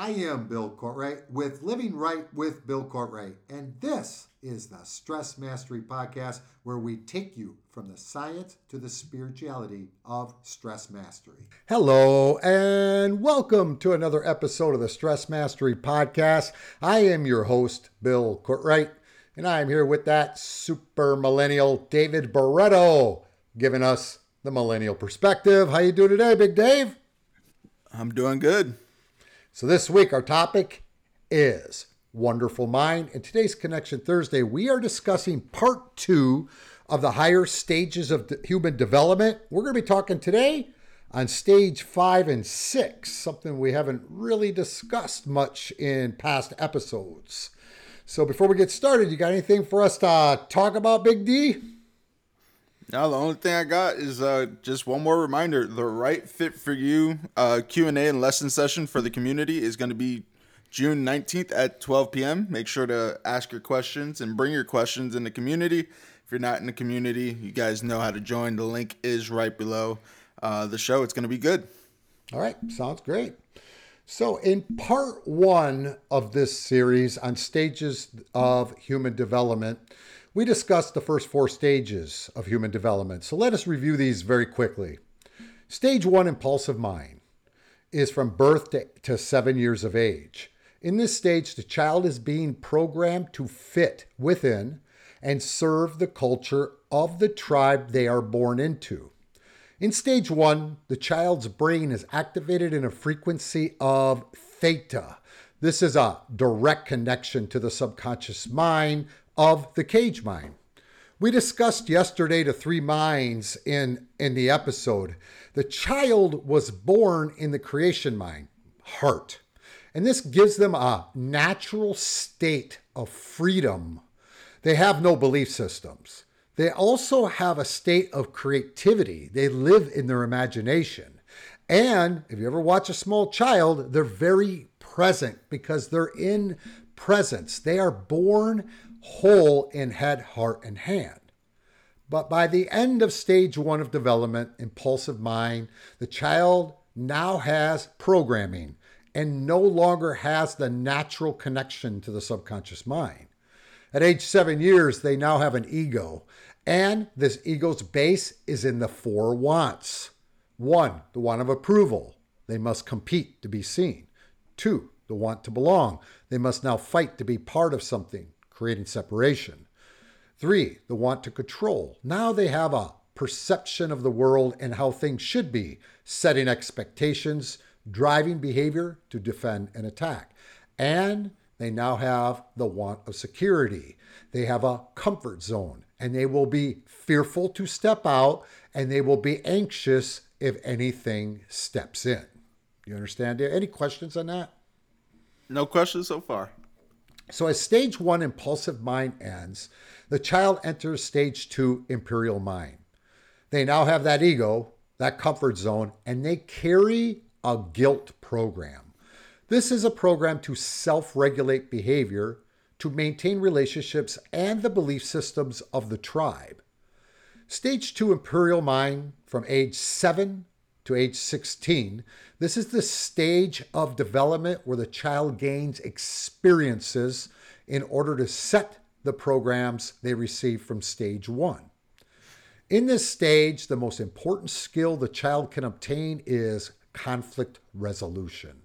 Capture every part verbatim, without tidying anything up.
I am Bill Courtright with Living Right with Bill Courtright, and this is the Stress Mastery Podcast, where we take you from the science to the spirituality of stress mastery. Hello, and welcome to another episode of the Stress Mastery Podcast. I am your host, Bill Courtright, and I am here with that super millennial David Barreto, giving us the millennial perspective. How you doing today, Big Dave? I'm doing good. So this week, our topic is Wonderful Mind. In today's Connection Thursday, we are discussing part two of the higher stages of human development. We're going to be talking today on stage five and six, something we haven't really discussed much in past episodes. So before we get started, you got anything for us to talk about, Big D? No, the only thing I got is uh, just one more reminder. The Right Fit for You uh, Q and A and lesson session for the community is going to be June nineteenth at twelve p.m. Make sure to ask your questions and bring your questions in the community. If you're not in the community, you guys know how to join. The link is right below uh, the show. It's going to be good. All right. Sounds great. So in part one of this series on stages of human development, we discussed the first four stages of human development. So let us review these very quickly. Stage one, impulsive mind, is from birth to, to seven years of age. In this stage, the child is being programmed to fit within and serve the culture of the tribe they are born into. In stage one, the child's brain is activated in a frequency of theta. This is a direct connection to the subconscious mind of the cage mind. We discussed yesterday the three minds in, in the episode. The child was born in the creation mind, heart. And this gives them a natural state of freedom. They have no belief systems. They also have a state of creativity. They live in their imagination. And if you ever watch a small child, they're very present because they're in presence. They are born whole in head, heart, and hand. But by the end of stage one of development, impulsive mind, the child now has programming and no longer has the natural connection to the subconscious mind. At age seven years, they now have an ego, and this ego's base is in the four wants. One, the want of approval. They must compete to be seen. Two, the want to belong. They must now fight to be part of something, creating separation. Three, the want to control. Now they have a perception of the world and how things should be, setting expectations, driving behavior to defend and attack. And they now have the want of security. They have a comfort zone, and they will be fearful to step out, and they will be anxious if anything steps in. You understand? Any questions on that? No questions so far. So as stage one impulsive mind ends, the child enters stage two imperial mind. They now have that ego, that comfort zone, and they carry a guilt program. This is a program to self-regulate behavior, to maintain relationships and the belief systems of the tribe. Stage two imperial mind from age seven to age sixteen. This is the stage of development where the child gains experiences in order to set the programs they receive from stage one. In this stage, the most important skill the child can obtain is conflict resolution.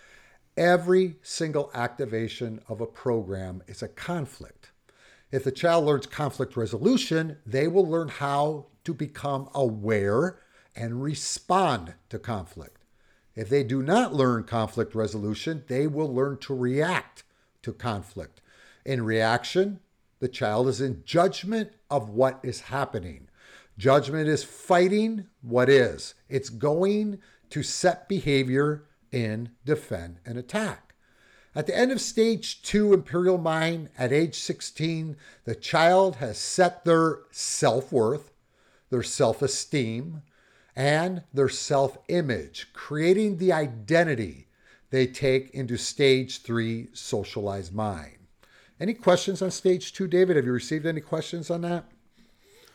Every single activation of a program is a conflict. If the child learns conflict resolution, they will learn how to become aware and respond to conflict. If they do not learn conflict resolution, they will learn to react to conflict. In reaction, the child is in judgment of what is happening. Judgment is fighting what is. It's going to set behavior in defend and attack. At the end of stage two imperial mind at age sixteen, the child has set their self-worth, their self-esteem, and their self-image, creating the identity they take into stage three socialized mind. Any questions on stage two, David? Have you received any questions on that?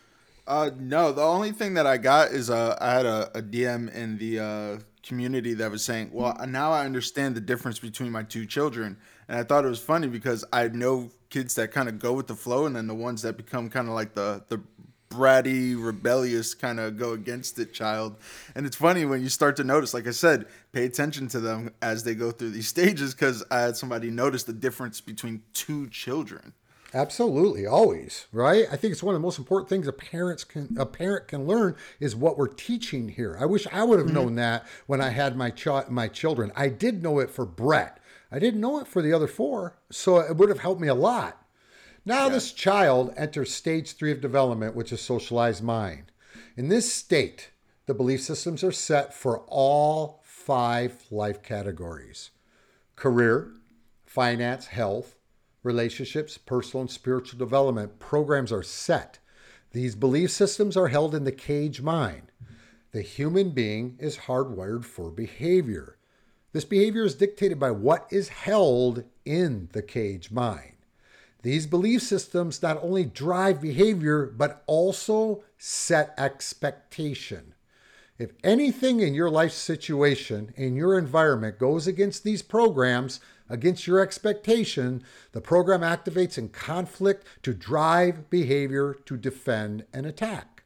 Uh, no, the only thing that I got is uh, I had a, a D M in the uh, community that was saying, well, now I understand the difference between my two children. And I thought it was funny because I know kids that kind of go with the flow and then the ones that become kind of like the, the bratty, rebellious kind of go against it child. And it's funny when you start to notice, like I said, pay attention to them as they go through these stages because I had somebody notice the difference between two children. Absolutely, always, right? I think it's one of the most important things a parents can a parent can learn is what we're teaching here. I wish I would have mm-hmm. known that when I had my ch- my children. I did know it for Brett. I didn't know it for the other four, so it would have helped me a lot. Now yeah. This child enters stage three of development, which is socialized mind. In this state, the belief systems are set for all five life categories: career, finance, health, relationships, personal and spiritual development. Programs are set. These belief systems are held in the cage mind. The human being is hardwired for behavior. This behavior is dictated by what is held in the cage mind. These belief systems not only drive behavior, but also set expectation. If anything in your life situation, in your environment goes against these programs, against your expectation, the program activates in conflict to drive behavior to defend and attack.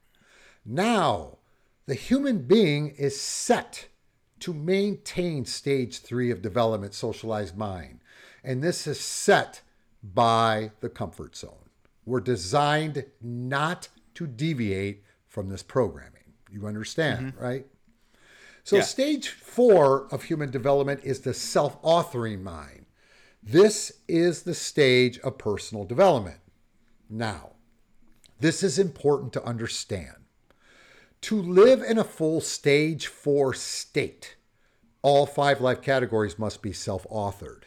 Now, the human being is set to maintain stage three of development, socialized mind. And this is set by the comfort zone. We're designed not to deviate from this programming. You understand, mm-hmm. right? So yeah. Stage four of human development is the self-authoring mind. This is the stage of personal development. Now, this is important to understand. To live in a full stage four state, all five life categories must be self-authored.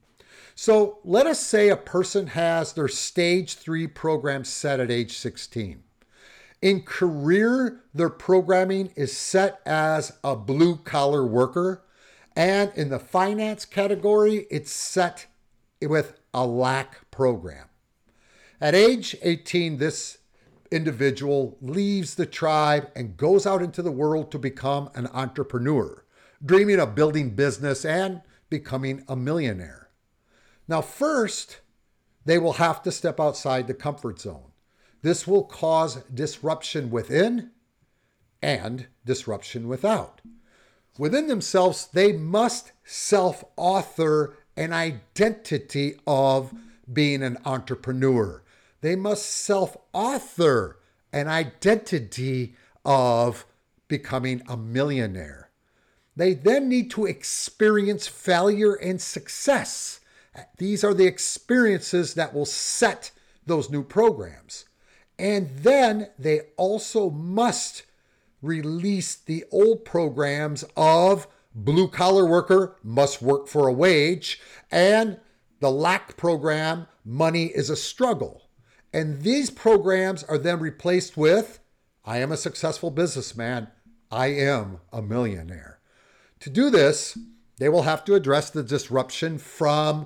So let us say a person has their stage three program set at age sixteen. In career, their programming is set as a blue-collar worker. And in the finance category, it's set with a lack program. At age eighteen, this individual leaves the tribe and goes out into the world to become an entrepreneur, dreaming of building business and becoming a millionaire. Now, first, they will have to step outside the comfort zone. This will cause disruption within and disruption without. Within themselves, they must self-author an identity of being an entrepreneur. They must self-author an identity of becoming a millionaire. They then need to experience failure and success. These are the experiences that will set those new programs. And then they also must release the old programs of blue-collar worker must work for a wage and the lack program, money is a struggle. And these programs are then replaced with, I am a successful businessman. I am a millionaire. To do this, they will have to address the disruption from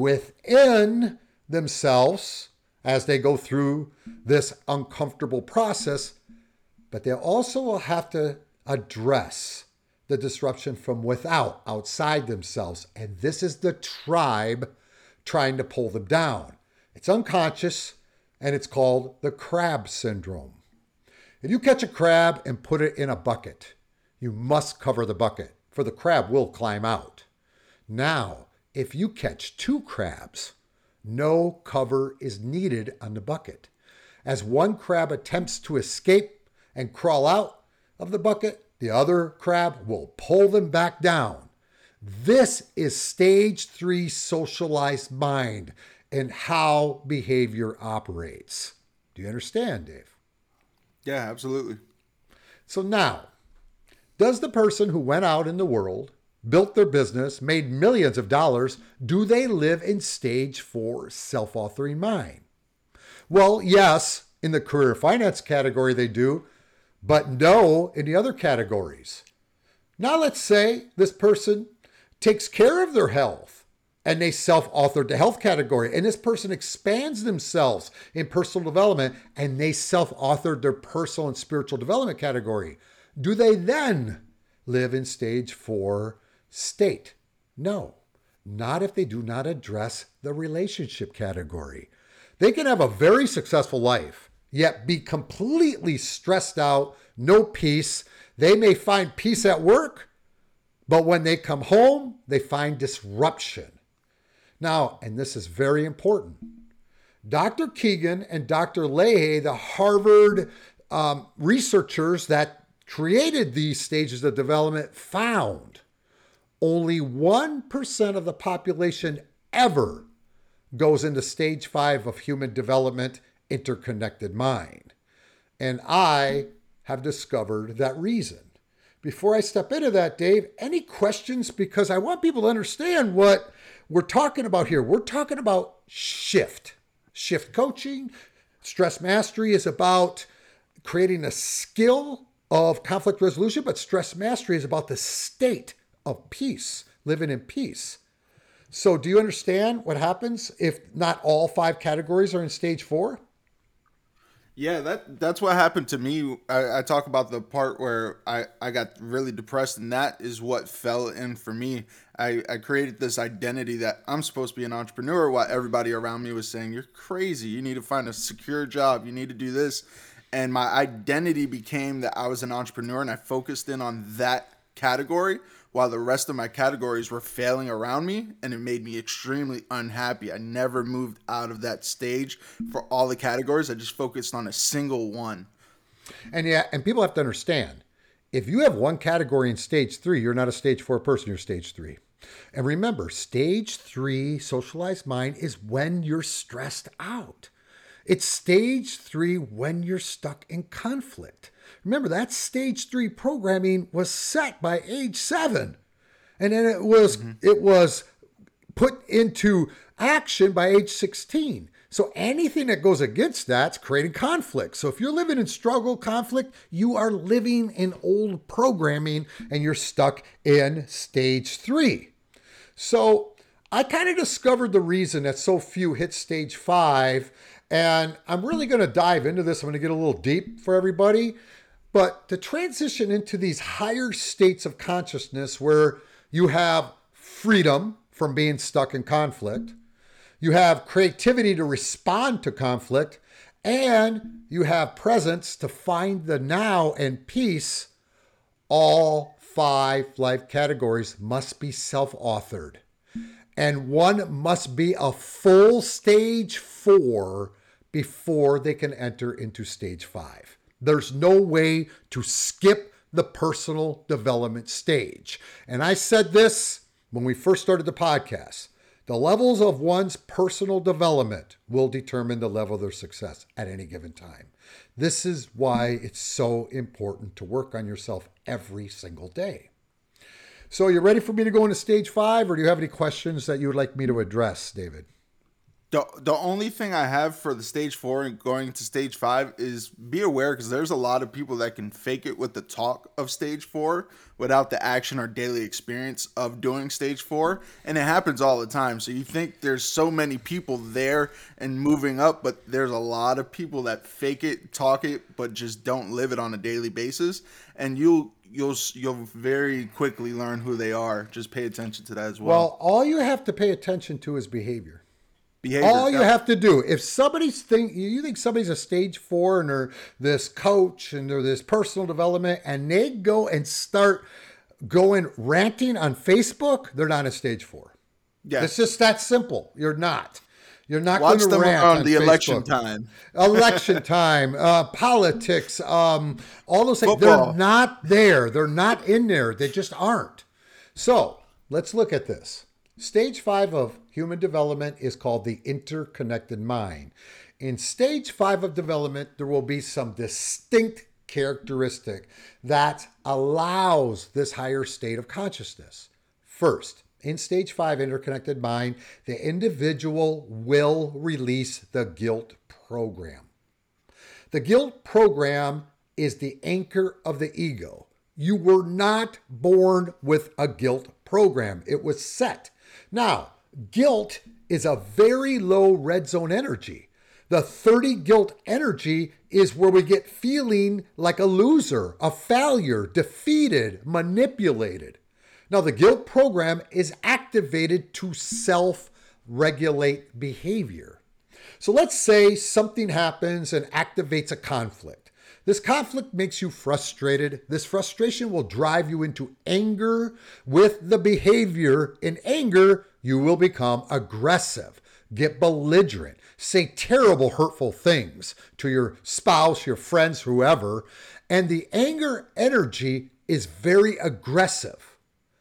within themselves as they go through this uncomfortable process, but they also will have to address the disruption from without, outside themselves. And this is the tribe trying to pull them down. It's unconscious, and it's called the crab syndrome. If you catch a crab and put it in a bucket, you must cover the bucket, for the crab will climb out. Now, if you catch two crabs, no cover is needed on the bucket. As one crab attempts to escape and crawl out of the bucket, the other crab will pull them back down. This is stage three socialized mind and how behavior operates. Do you understand, Dave? Yeah, absolutely. So now, does the person who went out in the world, built their business, made millions of dollars, do they live in stage four self-authoring mind? Well, yes, in the career finance category they do, but no in the other categories. Now let's say this person takes care of their health and they self-authored the health category. And this person expands themselves in personal development and they self-authored their personal and spiritual development category. Do they then live in stage four state? No, not if they do not address the relationship category. They can have a very successful life, yet be completely stressed out, no peace. They may find peace at work, but when they come home, they find disruption. Now, and this is very important, Doctor Keegan and Doctor Leahy, the Harvard um, researchers that created these stages of development, found only one percent of the population ever goes into stage five of human development, interconnected mind. And I have discovered that reason. Before I step into that, Dave, any questions? Because I want people to understand what we're talking about here. We're talking about shift. Shift coaching, stress mastery is about creating a skill of conflict resolution, but stress mastery is about the state of peace, living in peace. So do you understand what happens if not all five categories are in stage four? Yeah, that that's what happened to me. I, I talk about the part where I, I got really depressed, and that is what fell in for me. I, I created this identity that I'm supposed to be an entrepreneur while everybody around me was saying, you're crazy. You need to find a secure job. You need to do this. And my identity became that I was an entrepreneur, and I focused in on that category while the rest of my categories were failing around me, and it made me extremely unhappy. I never moved out of that stage for all the categories. I just focused on a single one. And yeah, and people have to understand, if you have one category in stage three, you're not a stage four person, you're stage three. And remember, stage three socialized mind is when you're stressed out. It's stage three when you're stuck in conflict. Remember, that stage three programming was set by age seven. And then it was mm-hmm. it was put into action by age sixteen. So anything that goes against that's creating conflict. So if you're living in struggle, conflict, you are living in old programming and you're stuck in stage three. So I kind of discovered the reason that so few hit stage five. And I'm really going to dive into this. I'm going to get a little deep for everybody. But to transition into these higher states of consciousness where you have freedom from being stuck in conflict, you have creativity to respond to conflict, and you have presence to find the now and peace, all five life categories must be self-authored. And one must be a full stage four before they can enter into stage five. There's no way to skip the personal development stage. And I said this when we first started the podcast. The levels of one's personal development will determine the level of their success at any given time. This is why it's so important to work on yourself every single day. So, you ready for me to go into stage five, or do you have any questions that you would like me to address, David? The, the only thing I have for the stage four and going to stage five is be aware, because there's a lot of people that can fake it with the talk of stage four without the action or daily experience of doing stage four. And it happens all the time. So you think there's so many people there and moving up, but there's a lot of people that fake it, talk it, but just don't live it on a daily basis. And you'll you'll you'll very quickly learn who they are. Just pay attention to that as well. Well, all you have to pay attention to is behavior. Behavior. All you have to do, if somebody's think you think somebody's a stage four and they're this coach and they're this personal development, and they go and start going ranting on Facebook, they're not a stage four. Yeah, it's just that simple. You're not. You're not going to rant on, on the Facebook. election time. Election time, uh, politics, um, all those things. Football. They're not there. They're not in there. They just aren't. So let's look at this. Stage five of human development is called the interconnected mind. In stage five of development, there will be some distinct characteristic that allows this higher state of consciousness. First, in stage five interconnected mind, the individual will release the guilt program. The guilt program is the anchor of the ego. You were not born with a guilt program. It was set. Now, guilt is a very low red zone energy. The thirty guilt energy is where we get feeling like a loser, a failure, defeated, manipulated. Now, the guilt program is activated to self-regulate behavior. So let's say something happens and activates a conflict. This conflict makes you frustrated. This frustration will drive you into anger with the behavior. In anger, you will become aggressive, get belligerent, say terrible, hurtful things to your spouse, your friends, whoever. And the anger energy is very aggressive.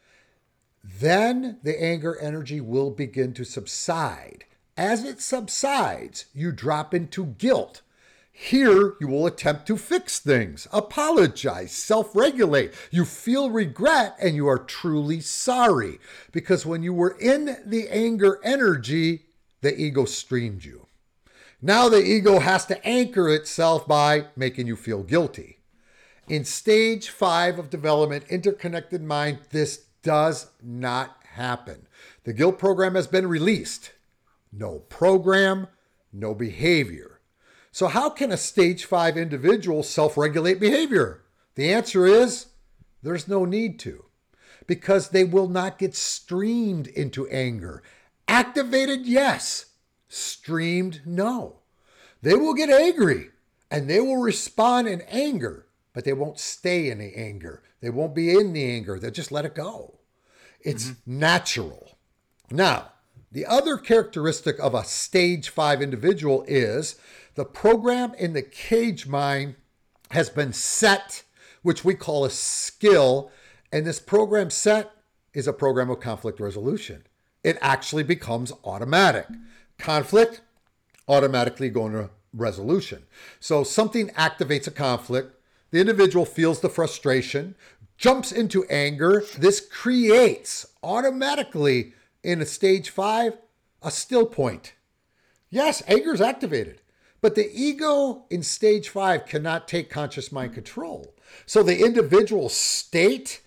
Then the anger energy will begin to subside. As it subsides, you drop into guilt. Here, you will attempt to fix things, apologize, self-regulate. You feel regret and you are truly sorry because when you were in the anger energy, the ego streamed you. Now the ego has to anchor itself by making you feel guilty. In stage five of development, interconnected mind, this does not happen. The guilt program has been released. No program, no behavior. So how can a stage five individual self-regulate behavior? The answer is there's no need to, because they will not get streamed into anger. Activated, yes. Streamed, no. They will get angry and they will respond in anger, but they won't stay in the anger. They won't be in the anger. They'll just let it go. It's mm-hmm. natural. Now, the other characteristic of a stage five individual is the program in the cage mind has been set, which we call a skill. And this program set is a program of conflict resolution. It actually becomes automatic. Conflict, automatically going to resolution. So something activates a conflict. The individual feels the frustration, jumps into anger. This creates automatically in a stage five, a still point. Yes, anger is activated. But the ego in stage five cannot take conscious mind control. So the individual state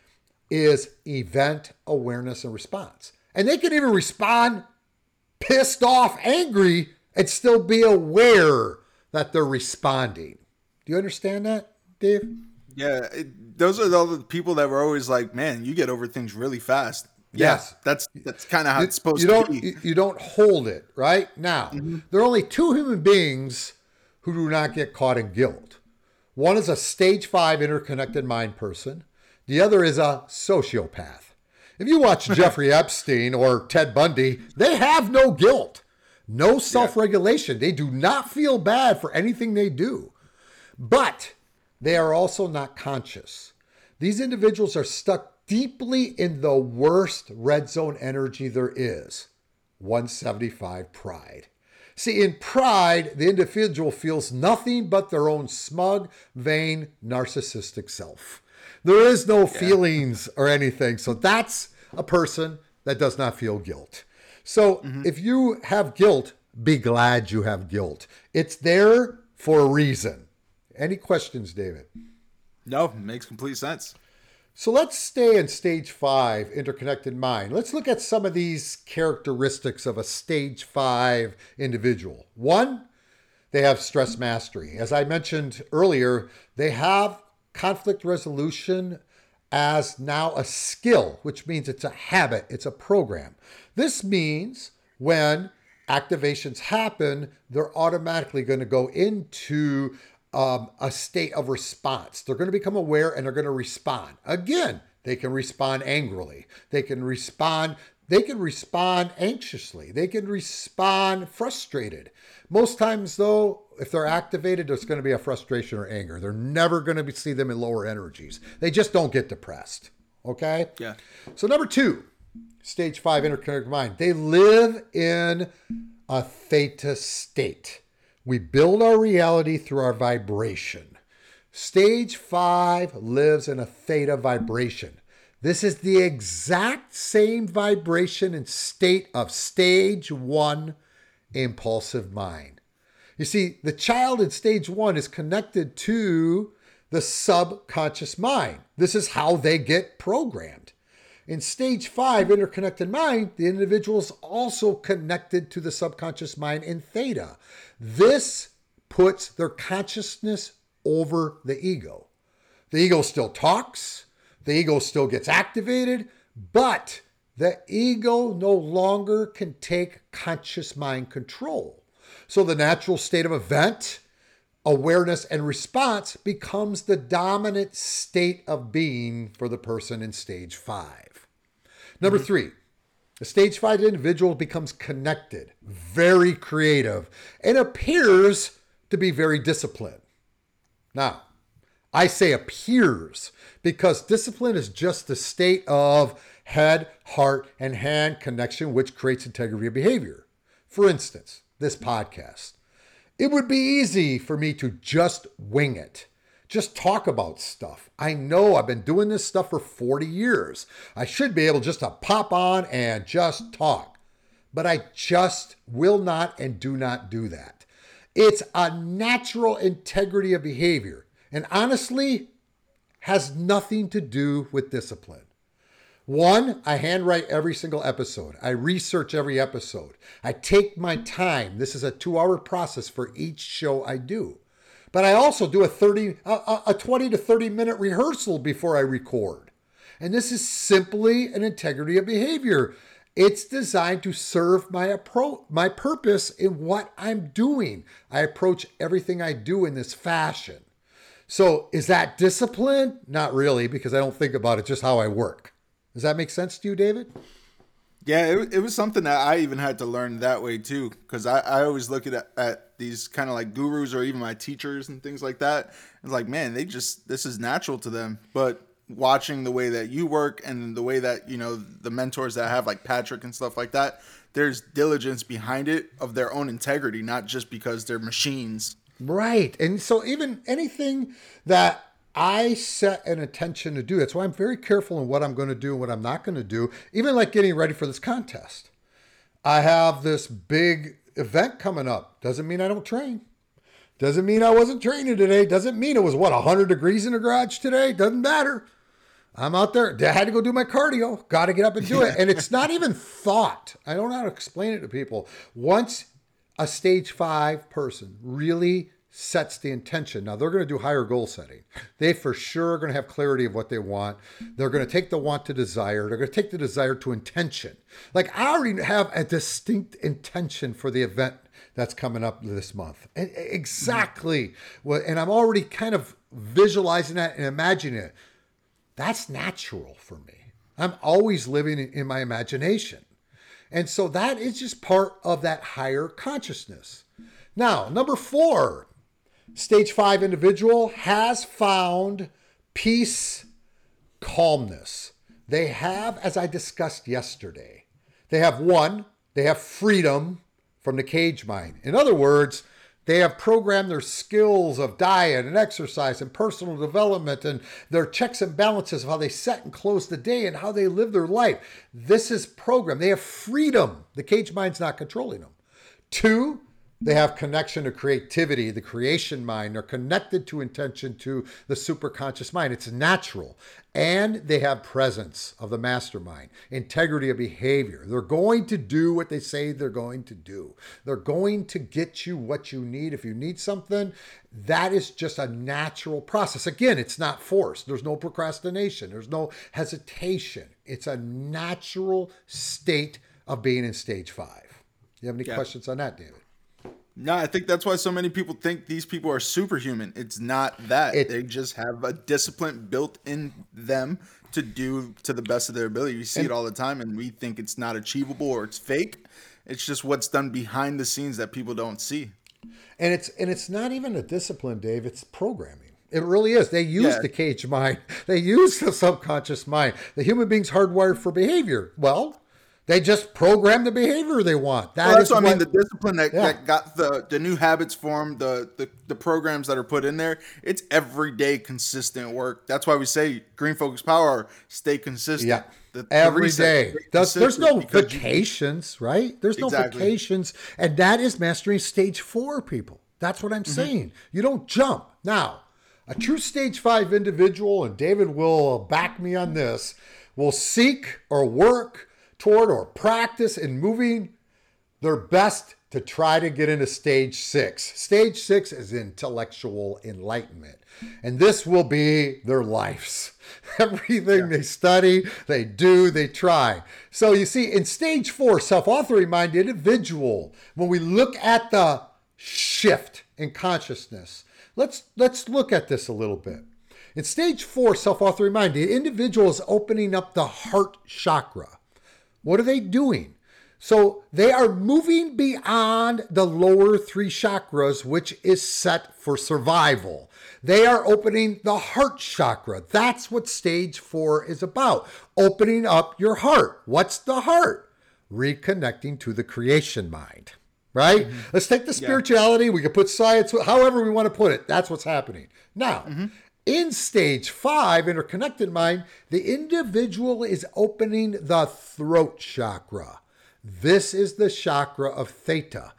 is event awareness and response. And they can even respond pissed off, angry, and still be aware that they're responding. Do you understand that, Dave? Yeah, it, those are all the people that were always like, man, you get over things really fast. Yes, yeah, that's that's kind of how you, it's supposed you to don't, be. You, you don't hold it, right? Now, mm-hmm. there are only two human beings who do not get caught in guilt. One is a stage five interconnected mind person. The other is a sociopath. If you watch Jeffrey Epstein or Ted Bundy, they have no guilt, no self-regulation. Yeah. They do not feel bad for anything they do, but they are also not conscious. These individuals are stuck deeply in the worst red zone energy there is, one seventy-five pride. See, in pride, the individual feels nothing but their own smug, vain, narcissistic self. There is no yeah. feelings or anything. So that's a person that does not feel guilt. So mm-hmm. if you have guilt, be glad you have guilt. It's there for a reason. Any questions, David? No, makes complete sense. So let's stay in stage five, interconnected mind. Let's look at some of these characteristics of a stage five individual. One, they have stress mastery. As I mentioned earlier, they have conflict resolution as now a skill, which means it's a habit, it's a program. This means when activations happen, they're automatically going to go into Um, a state of response. They're going to become aware and they're going to respond. Again, they can respond angrily. They can respond, they can respond anxiously. They can respond frustrated. Most times though, if they're activated, there's going to be a frustration or anger. They're never going to be, see them in lower energies. They just don't get depressed. Okay? Yeah. So number two, stage five interconnected mind. They live in a theta state. We build our reality through our vibration. Stage five lives in a theta vibration. This is the exact same vibration and state of stage one impulsive mind. You see, the child in stage one is connected to the subconscious mind. This is how they get programmed. In stage five, interconnected mind, the individual is also connected to the subconscious mind in theta. This puts their consciousness over the ego. The ego still talks, the ego still gets activated, but the ego no longer can take conscious mind control. So the natural state of event, awareness, and response becomes the dominant state of being for the person in stage five. Number mm-hmm. three, the stage five individual becomes connected, very creative, and appears to be very disciplined. Now, I say appears because discipline is just the state of head, heart, and hand connection, which creates integrity of behavior. For instance, this podcast. It would be easy for me to just wing it, just talk about stuff. I know I've been doing this stuff for forty years. I should be able just to pop on and just talk, but I just will not and do not do that. It's a natural integrity of behavior, and honestly, has nothing to do with discipline. One, I handwrite every single episode. I research every episode. I take my time. This is a two-hour process for each show I do. But I also do a thirty, a, a twenty to thirty minute rehearsal before I record. And this is simply an integrity of behavior. It's designed to serve my appro- my purpose in what I'm doing. I approach everything I do in this fashion. So is that discipline? Not really, because I don't think about it, just how I work. Does that make sense to you, David? Yeah, it, it was something that I even had to learn that way too, because I, I always look at at these kind of like gurus or even my teachers and things like that. It's like, man, they just, this is natural to them. But watching the way that you work and the way that, you know, the mentors that I have, like Patrick and stuff like that, there's diligence behind it of their own integrity, not just because they're machines. Right. And so even anything that I set an intention to do. That's why I'm very careful in what I'm going to do and what I'm not going to do, even like getting ready for this contest. I have this big event coming up. Doesn't mean I don't train. Doesn't mean I wasn't training today. Doesn't mean it was, what, one hundred degrees in the garage today. Doesn't matter. I'm out there. I had to go do my cardio. Got to get up and do it. And it's not even thought. I don't know how to explain it to people. Once a stage five person really sets the intention. Now they're going to do higher goal setting. They for sure are going to have clarity of what they want. They're going to take the want to desire. They're going to take the desire to intention. Like I already have a distinct intention for the event that's coming up this month. And exactly. Well, and I'm already kind of visualizing that and imagining it. That's natural for me. I'm always living in my imagination. And so that is just part of that higher consciousness. Now, number four, stage five individual has found peace, calmness. They have, as I discussed yesterday, they have one, they have freedom from the cage mind. In other words, they have programmed their skills of diet and exercise and personal development and their checks and balances of how they set and close the day and how they live their life. This is programmed. They have freedom. The cage mind's not controlling them. Two, they have connection to creativity, the creation mind. They're connected to intention, to the superconscious mind. It's natural. And they have presence of the mastermind, integrity of behavior. They're going to do what they say they're going to do. They're going to get you what you need. If you need something, that is just a natural process. Again, it's not forced. There's no procrastination. There's no hesitation. It's a natural state of being in stage five. You have any yeah. questions on that, David? No, I think that's why so many people think these people are superhuman. It's not that. It, they just have a discipline built in them to do to the best of their ability. We see and, it all the time, and we think it's not achievable or it's fake. It's just what's done behind the scenes that people don't see. And it's and it's not even a discipline, Dave. It's programming. It really is. They use yeah. the cage mind. They use the subconscious mind. The human being's hardwired for behavior. Well, they just program the behavior they want. That well, that's is what I mean. what, the discipline that, yeah. that got the, the new habits formed, the, the the programs that are put in there, it's everyday consistent work. That's why we say Green Focus Power, stay consistent. Yeah, the, every the day. Does, there's no vacations, you, right? There's no exactly. vacations. And that is mastering stage four, people. That's what I'm mm-hmm. saying. You don't jump. Now, a true stage five individual, and David will back me on this, will seek or work toward or practice in moving their best to try to get into stage six. Stage six is intellectual enlightenment. And this will be their lives. Everything yeah. they study, they do, they try. So you see, in stage four, self-authoring mind, the individual, when we look at the shift in consciousness, let's, let's look at this a little bit. In stage four, self-authoring mind, the individual is opening up the heart chakra. What are they doing? So they are moving beyond the lower three chakras, which is set for survival. They are opening the heart chakra. That's what stage four is about. Opening up your heart. What's the heart? Reconnecting to the creation mind, right? Mm-hmm. Let's take the spirituality. Yeah. We can put science, however we want to put it. That's what's happening. Now, mm-hmm. in stage five, interconnected mind, the individual is opening the throat chakra. This is the chakra of theta.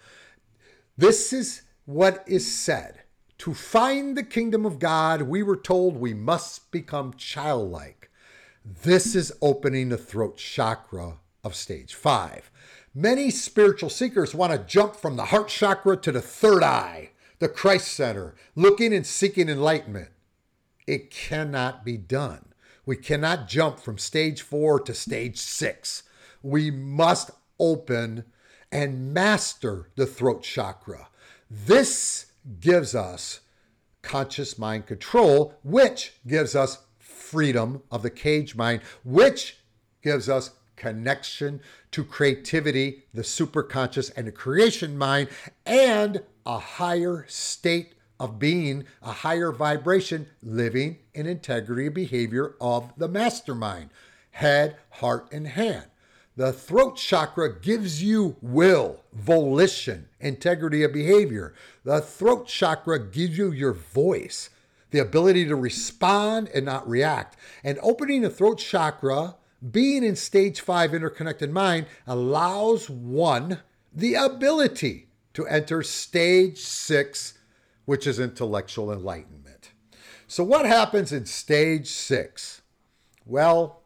This is what is said. To find the kingdom of God, we were told we must become childlike. This is opening the throat chakra of stage five. Many spiritual seekers want to jump from the heart chakra to the third eye, the Christ center, looking and seeking enlightenment. It cannot be done. We cannot jump from stage four to stage six. We must open and master the throat chakra. This gives us conscious mind control, which gives us freedom of the cage mind, which gives us connection to creativity, the superconscious, and the creation mind, and a higher state of being, a higher vibration, living in integrity of behavior of the mastermind, head, heart, and hand. The throat chakra gives you will, volition, integrity of behavior. The throat chakra gives you your voice, the ability to respond and not react. And opening the throat chakra, being in stage five interconnected mind, allows one the ability to enter stage six, which is intellectual enlightenment. So what happens in stage six? Well,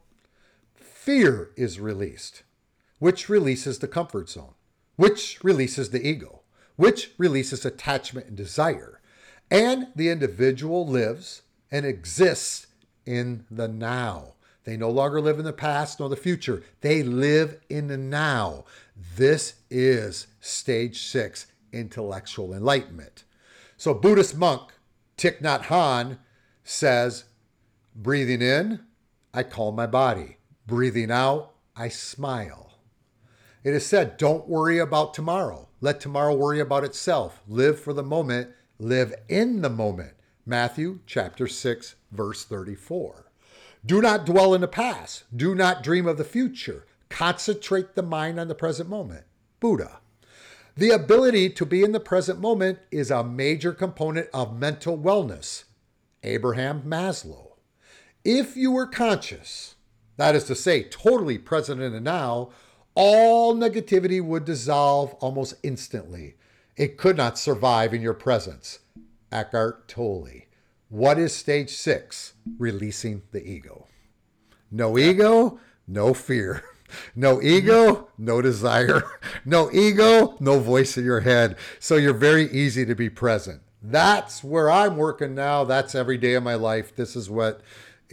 fear is released, which releases the comfort zone, which releases the ego, which releases attachment and desire. And the individual lives and exists in the now. They no longer live in the past nor the future. They live in the now. This is stage six, intellectual enlightenment. So Buddhist monk Thich Nhat Hanh says, breathing in, I calm my body. Breathing out, I smile. It is said, don't worry about tomorrow. Let tomorrow worry about itself. Live for the moment. Live in the moment. Matthew chapter six, verse thirty-four. Do not dwell in the past. Do not dream of the future. Concentrate the mind on the present moment. Buddha. The ability to be in the present moment is a major component of mental wellness. Abraham Maslow. If you were conscious, that is to say, totally present in the now, all negativity would dissolve almost instantly. It could not survive in your presence. Eckhart Tolle. What is stage six? Releasing the ego. No ego, no fear. No ego, no desire. No ego, no voice in your head. So you're very easy to be present. That's where I'm working now. That's every day of my life. This is what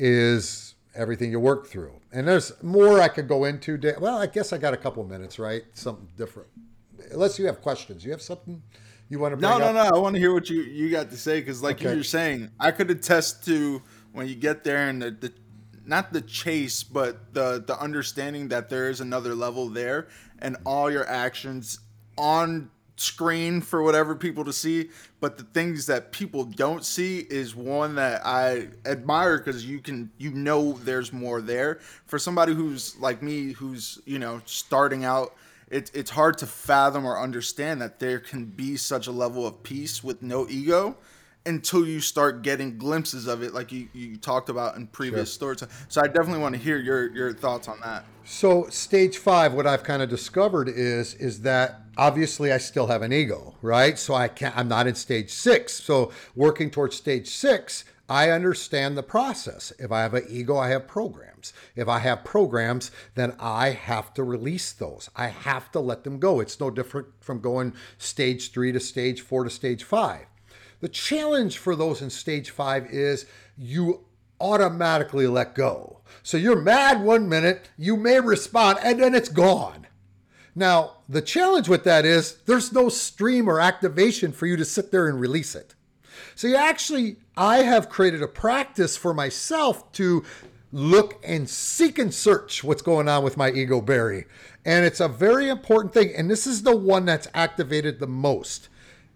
is everything you work through. And there's more I could go into. Well, I guess I got a couple minutes, right? Something different. Unless you have questions. You have something you want to bring no, up? No, no, I want to hear what you, you got to say. Because like okay. you were saying, I could attest to when you get there and the, the not the chase, but the, the understanding that there is another level there and all your actions on screen for whatever people to see. But the things that people don't see is one that I admire because you can, you know, there's more there. For somebody who's like me, who's, you know, starting out, it, it's hard to fathom or understand that there can be such a level of peace with no ego until you start getting glimpses of it, like you, you talked about in previous sure. stories. So I definitely want to hear your, your thoughts on that. So stage five, what I've kind of discovered is, is that obviously I still have an ego, right? So I can't, I'm not in stage six. So working towards stage six, I understand the process. If I have an ego, I have programs. If I have programs, then I have to release those. I have to let them go. It's no different from going stage three to stage four to stage five. The challenge for those in stage five is you automatically let go. So you're mad one minute, you may respond, and then it's gone. Now, the challenge with that is there's no stream or activation for you to sit there and release it. So you actually, I have created a practice for myself to look and seek and search what's going on with my ego berry. And it's a very important thing. And this is the one that's activated the most,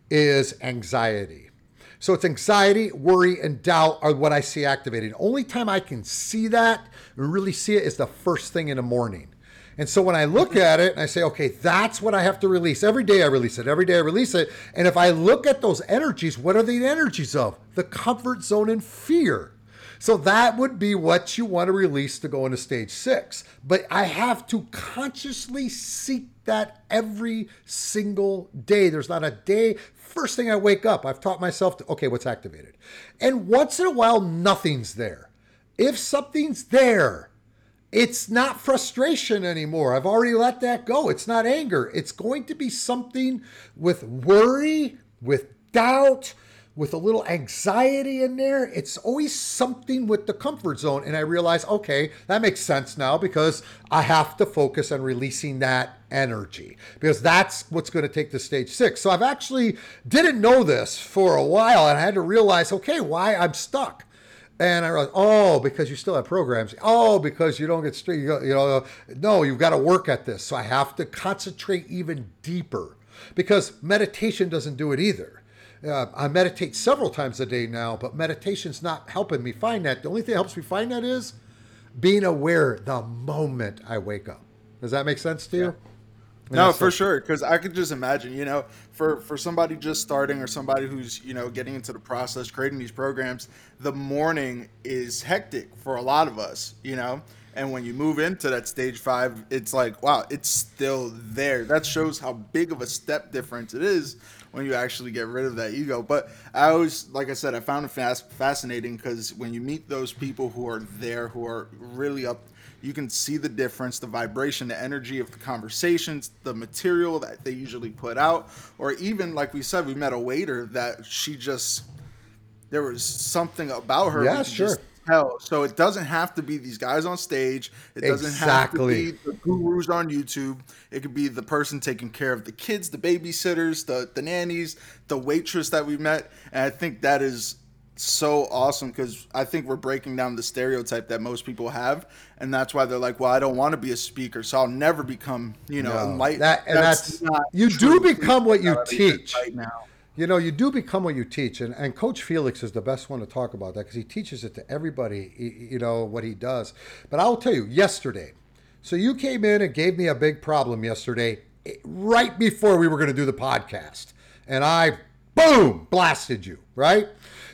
is anxiety. So it's anxiety, worry, and doubt are what I see activated. Only time I can see that, really see it, is the first thing in the morning. And so when I look at it and I say, okay, that's what I have to release. Every day I release it. Every day I release it. And if I look at those energies, what are the energies of? The comfort zone and fear. So that would be what you want to release to go into stage six. But I have to consciously seek that every single day. There's not a day. First thing I wake up, I've taught myself to, okay, what's activated? And once in a while, nothing's there. If something's there, it's not frustration anymore. I've already let that go. It's not anger. It's going to be something with worry, with doubt, with a little anxiety in there. It's always something with the comfort zone. And I realize, okay, that makes sense now because I have to focus on releasing that energy because that's what's going to take to stage six. So I've actually didn't know this for a while and I had to realize, okay, why I'm stuck. And I realized, oh, because you still have programs. Oh, because you don't get straight. You know, no, you've got to work at this. So I have to concentrate even deeper because meditation doesn't do it either. Uh, I meditate several times a day now, but meditation's not helping me find that. The only thing that helps me find that is being aware the moment I wake up. Does that make sense to you? Yeah. No, for sure. Because I could just imagine, you know, for, for somebody just starting or somebody who's, you know, getting into the process, creating these programs, the morning is hectic for a lot of us, you know. And when you move into that stage five, it's like, wow, it's still there. That shows how big of a step difference it is when you actually get rid of that ego. But I always, like I said, I found it fast, fascinating because when you meet those people who are there, who are really up, you can see the difference, the vibration, the energy of the conversations, the material that they usually put out, or even, like we said, we met a waiter that she just, there was something about her. Yeah, sure. Just tell. So it doesn't have to be these guys on stage. It doesn't exactly. have to be the gurus on YouTube. It could be the person taking care of the kids, the babysitters, the, the nannies, the waitress that we met. And I think that is so awesome because I think we're breaking down the stereotype that most people have, and that's why they're like, well, I don't want to be a speaker, so I'll never become, you know, no, enlightened. That, and that's, that's you do become what you teach. Right now. You know, you do become what you teach, and, and Coach Felix is the best one to talk about that because he teaches it to everybody, you know, what he does. But I'll tell you, yesterday, so you came in and gave me a big problem yesterday right before we were going to do the podcast, and I, boom, blasted you, right?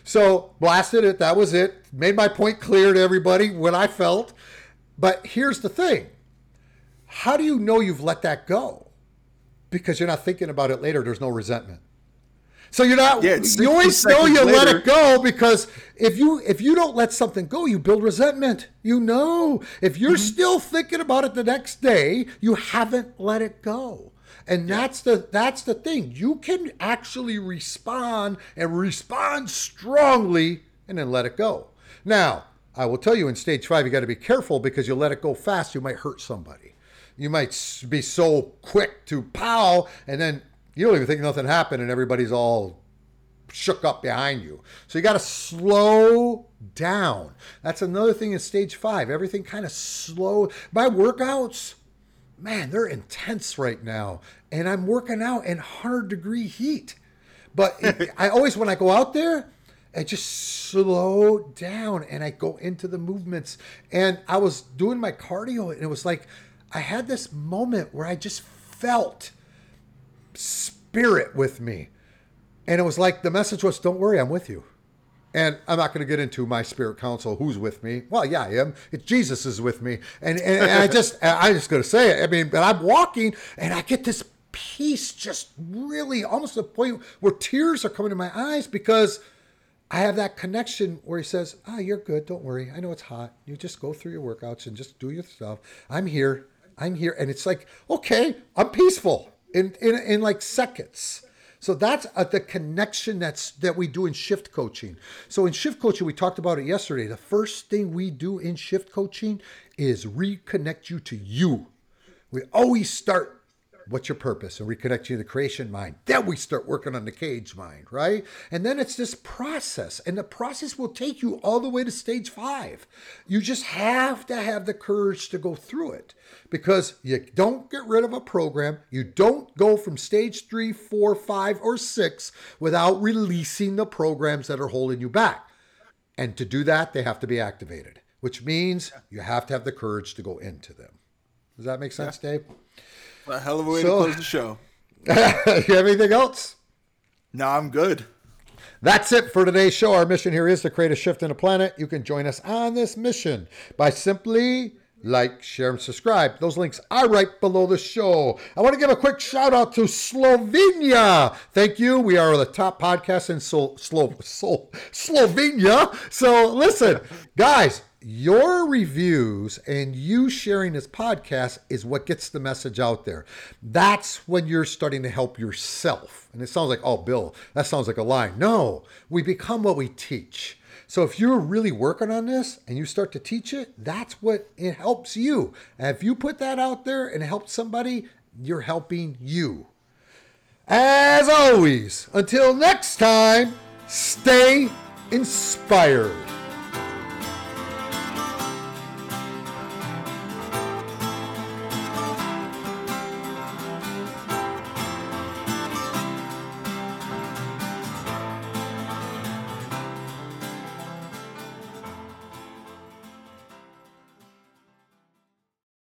So blasted it, that was it. Made my point clear to everybody what I felt. But here's the thing. How do you know you've let that go? Because you're not thinking about it later. There's no resentment. So you're not, yeah, you always know you later. Let it go because if you if you don't let something go, you build resentment. You know, if you're mm-hmm. still thinking about it the next day, you haven't let it go. And that's the that's the thing. You can actually respond and respond strongly and then let it go. Now, I will tell you in stage five, you got to be careful because you let it go fast, you might hurt somebody. You might be so quick to pow, and then you don't even think nothing happened and everybody's all shook up behind you. So you got to slow down. That's another thing in stage five. Everything kind of slow. My workouts, man, they're intense right now. And I'm working out in one hundred degree heat. But it, I always, when I go out there, I just slow down and I go into the movements. And I was doing my cardio and it was like, I had this moment where I just felt spirit with me. And it was like, the message was, don't worry, I'm with you. And I'm not going to get into my spirit council, who's with me. Well, yeah, I am. It's Jesus is with me. And, and, and I just, I just going to say it. I mean, but I'm walking and I get this peace, just really almost to the point where tears are coming to my eyes because I have that connection where he says, ah, you're good. Don't worry. I know it's hot. You just go through your workouts and just do your stuff. I'm here. I'm here. And it's like, okay, I'm peaceful in, in, in like seconds. So that's uh, the connection that's that we do in shift coaching. So in shift coaching, we talked about it yesterday. The first thing we do in shift coaching is reconnect you to you. We always start, what's your purpose? And reconnect you to the creation mind. Then we start working on the cage mind, right? And then it's this process. And the process will take you all the way to stage five. You just have to have the courage to go through it, because you don't get rid of a program. You don't go from stage three, four, five, or six without releasing the programs that are holding you back. And to do that, they have to be activated, which means you have to have the courage to go into them. Does that make sense, yeah. Dave? A hell of a way so, to close the show. You have anything else? No, I'm good. That's it for today's show. Our mission here is to create a shift in the planet. You can join us on this mission by simply like, share, and subscribe. Those links are right below the show. I want to give a quick shout out to Slovenia. Thank you. We are the top podcast in Sol- Slo- Sol- Slovenia. So listen, guys, your reviews and you sharing this podcast is what gets the message out there. That's when you're starting to help yourself. And it sounds like, oh, Bill, that sounds like a lie. No, we become what we teach. So if you're really working on this and you start to teach it, that's what it helps you. And if you put that out there and help somebody, you're helping you. As always, until next time, stay inspired.